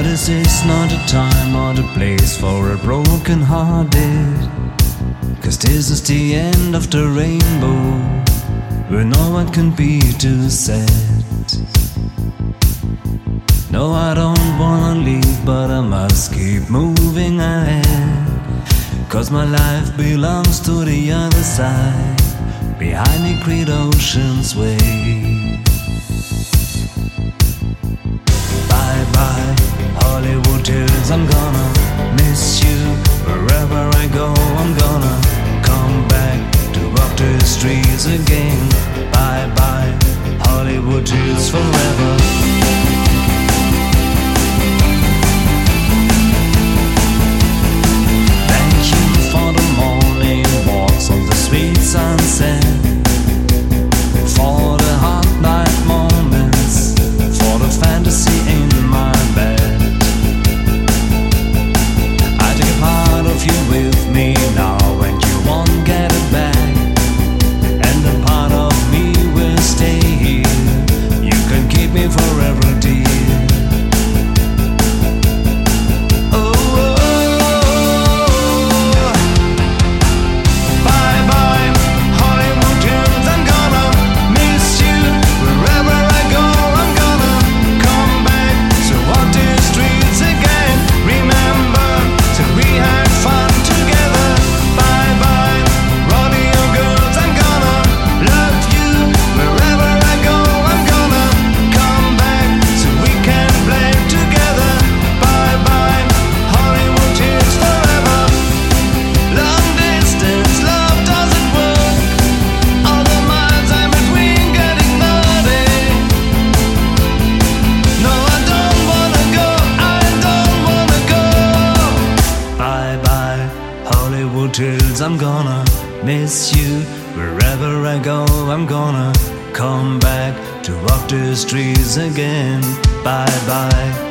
this is not a time or a place for a broken hearted, 'cause this is the end of the rainbow, where no one can be too sad. No, I don't wanna leave, but I must keep moving ahead, 'cause my life belongs to the other side, behind the great ocean's wave. Bye bye, Hollywood Hills, I'm gonna miss you. Wherever I go, I'm gonna come back to walk the streets again. Bye bye, Hollywood Hills, forever. Thank you for the morning walks on the sweet sunset, for the hot night moments, for the fantasy in my bed. I take a part of you with me now, and you won't get it back, and a part of me will stay here. You can keep me forever, dear. Hollywood Hills, I'm gonna miss you. Wherever I go, I'm gonna come back to walk the streets again. Bye bye.